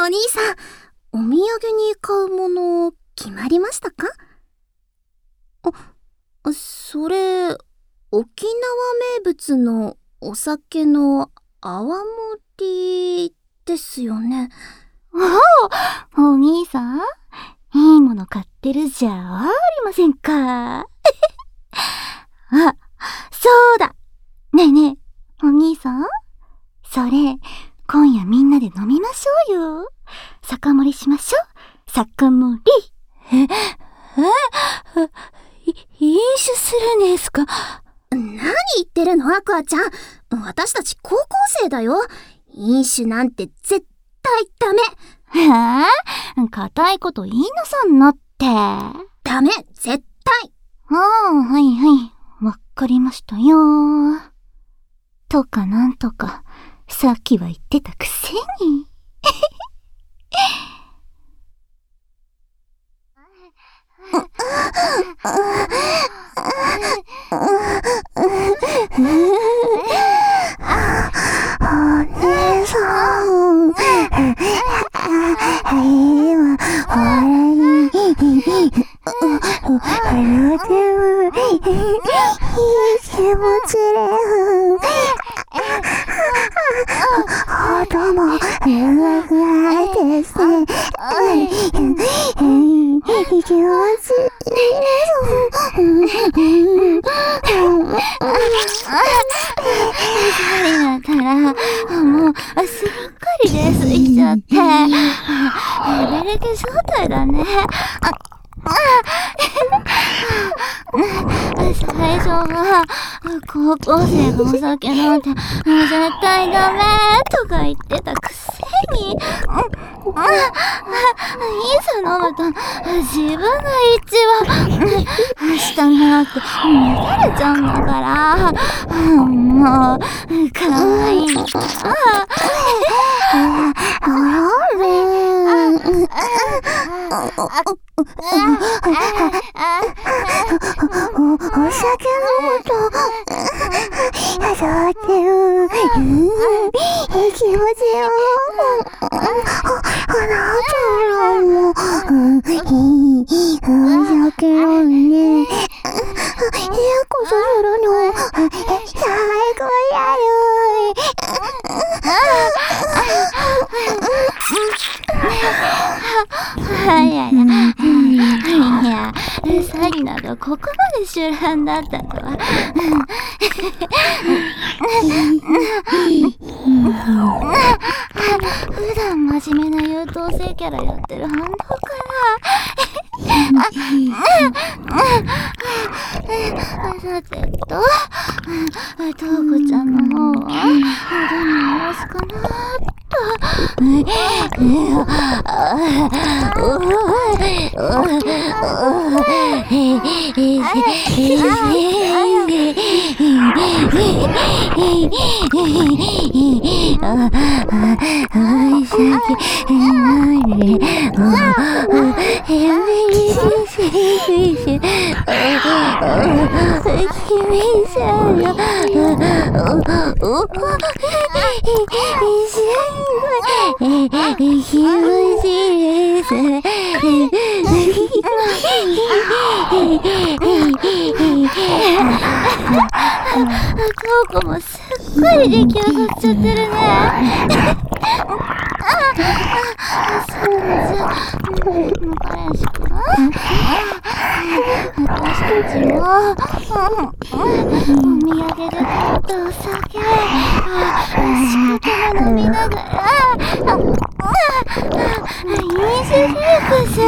兄さん、お土産に買うもの決まりましたか？それ、沖縄名物のお酒の泡盛ですよね。 お兄さん、いいもの買ってるじゃありませんか。あ、そうだ。ねえねえ、お兄さん、それ、今夜みんなで飲みましょうよ。酒盛りしましょう。酒盛り。飲酒するんですか？ 何言ってるの、アクアちゃん。私たち高校生だよ。飲酒なんて絶対ダメ。 固いこと言いなさんなって。 ダメ、絶対。 はいはい、わかりましたよ。とかなんとか、さっきは言ってたくせに。お姉さん、今、俺に、いい気持ちで、どうも、長くなってして、気持ちいいだから、もう、すっかり泥酔しちゃって、ヘベレケ状態だね。最初は、高校生がお酒なんて、絶対ダメとか言ってたくせに、いざ飲むと、自分が一番、下なく、乱れちゃうんだから、もう、かわいいの。お酒飲むと、そうっていう、気持ちよ。なんだろう、もう、お酒飲んで、こそするの、最高やよ。いや、サリナがここまで集団だったとは。普段真面目な優等生キャラやってる反動かな。さてと、トウコちゃんの方は、どんな様子かなと。トウコもすっかり出来上がっちゃってるね。そうじゃ、彼氏くん、私たちも、お土産で買ったお酒、仕方が飲みながら、飲酒フィックス、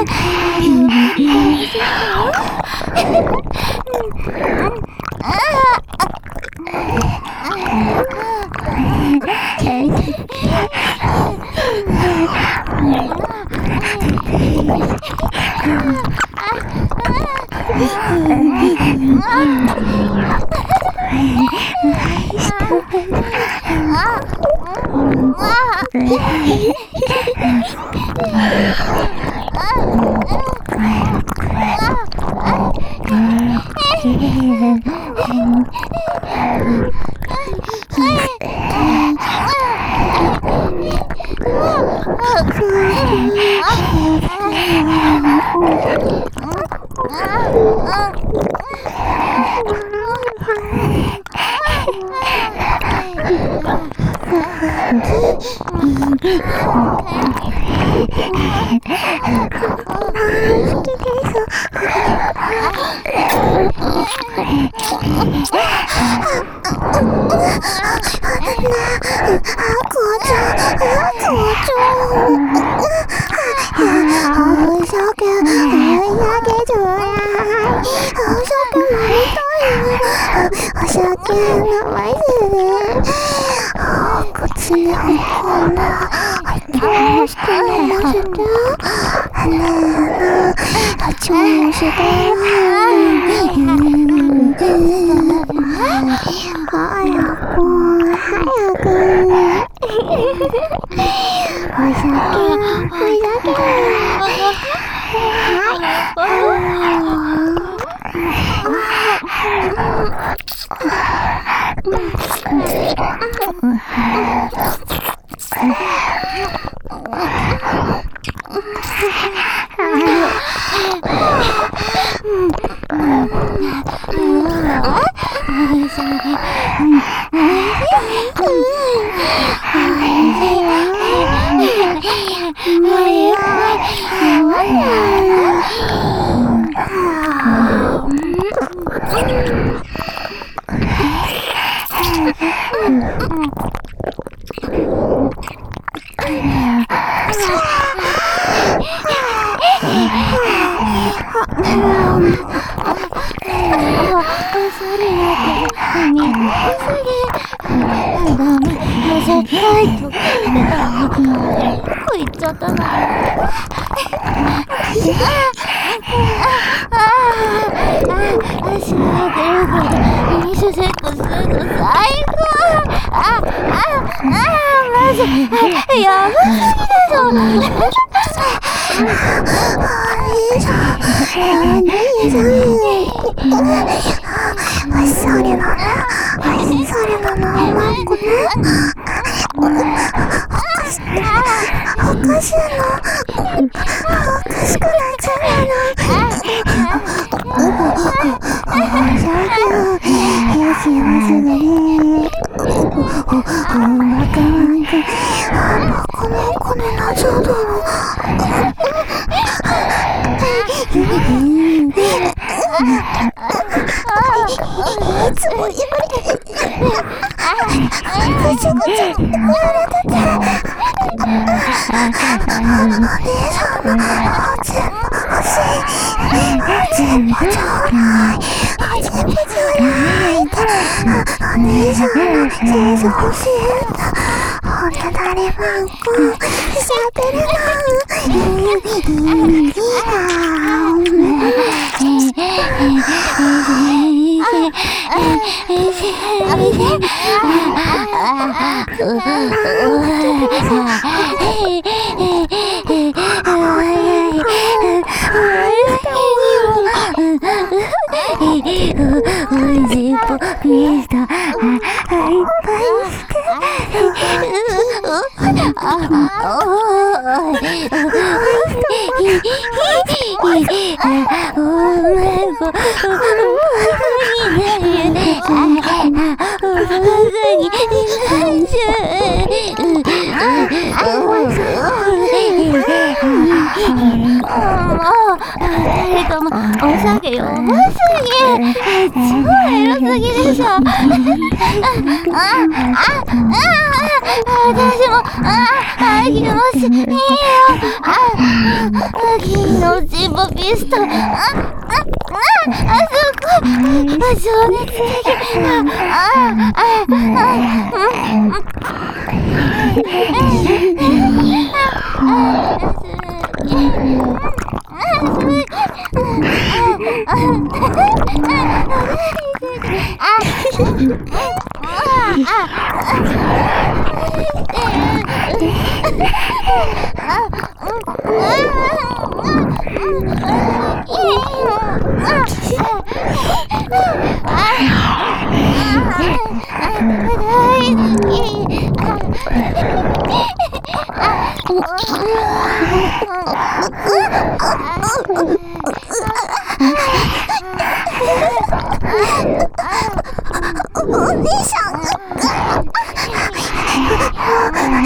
お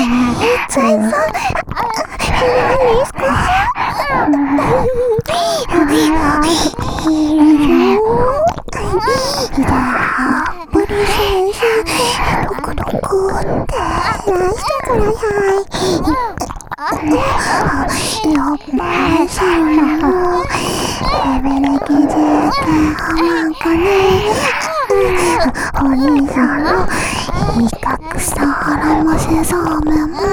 ちゃいそう。いいですか？ポリ先生、どこどこっていらしてください。やっぱりさんのレベル気づけなんかね。お兄さんのいいたくさん腹もせそうめんも。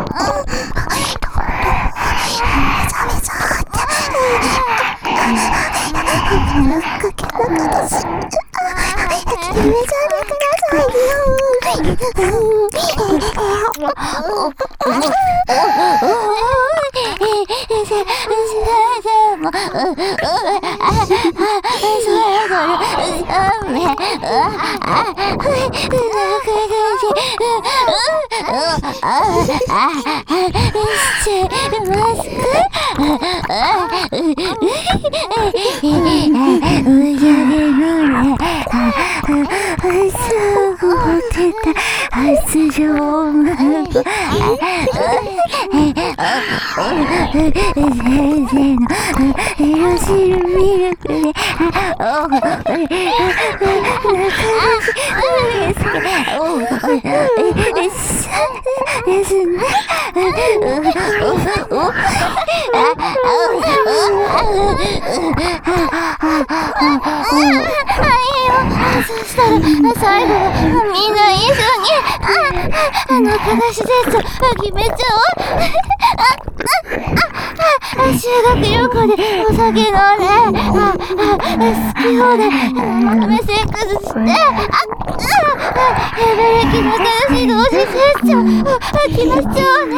最後はみんな一緒に正しです決めちゃおう。修学旅行でお酒飲んで好き放題メセックスしてやべれき仲良し同士セッション決めちゃおうね。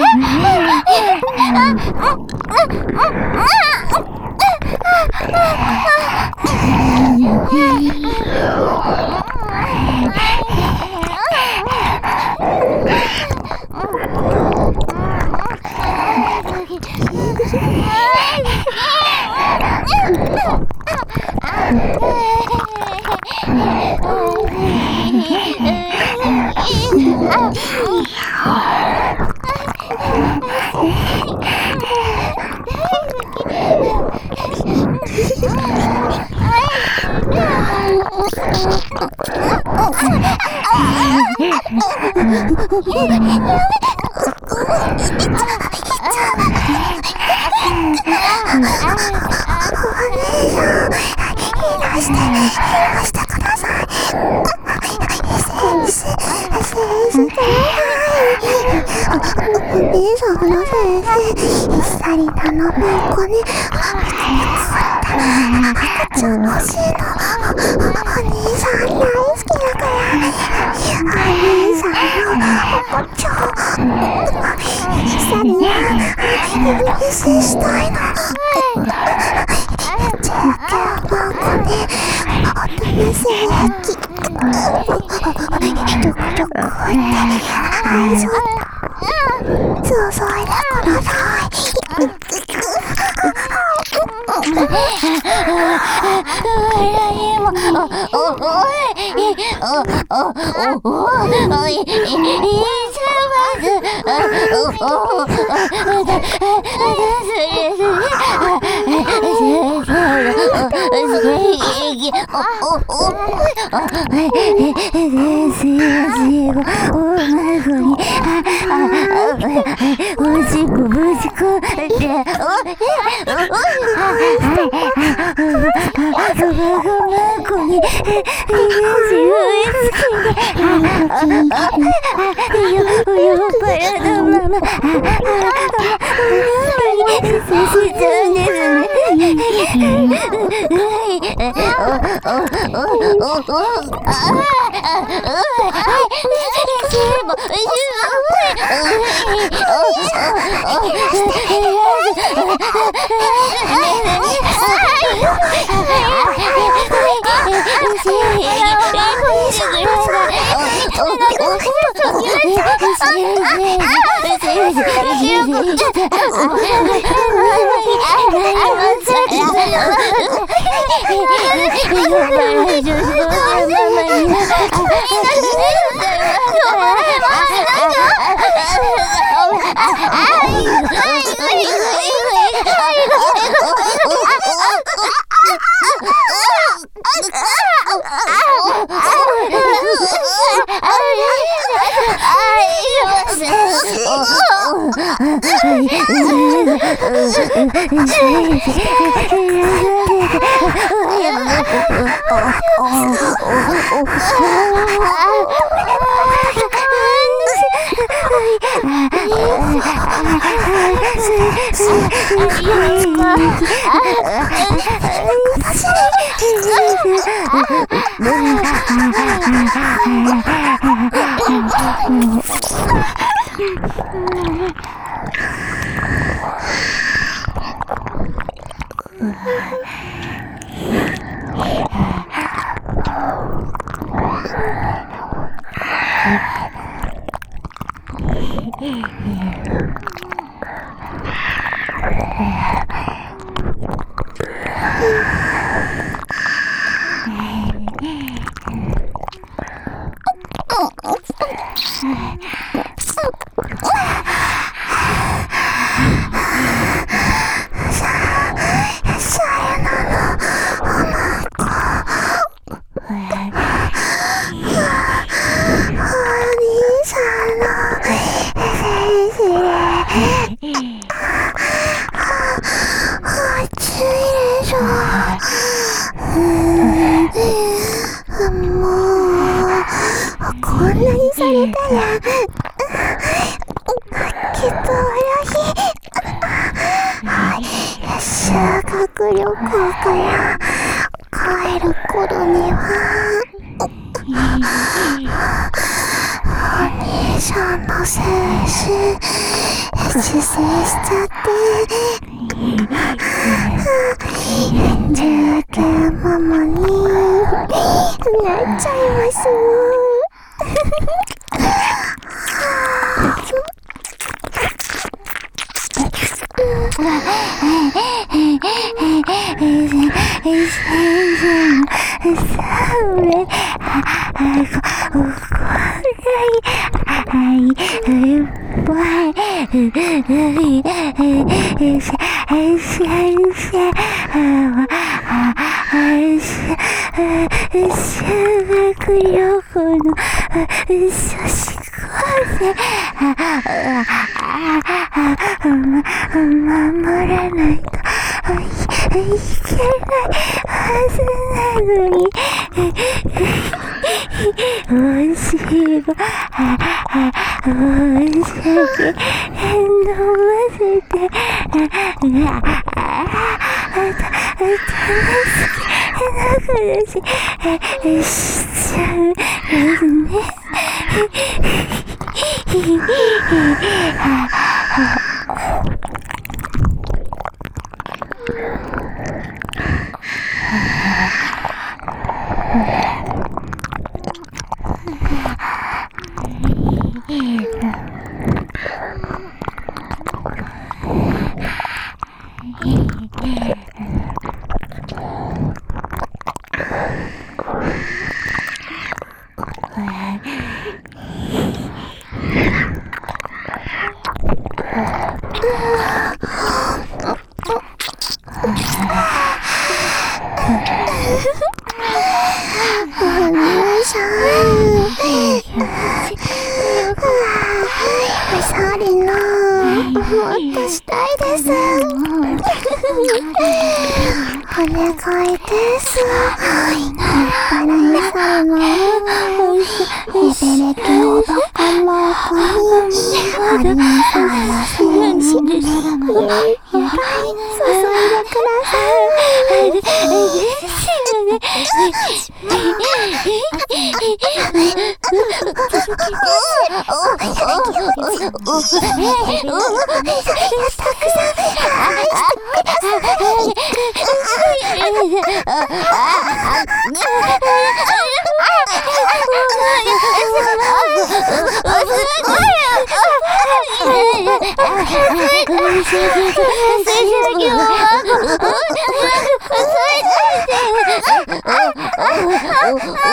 Oh,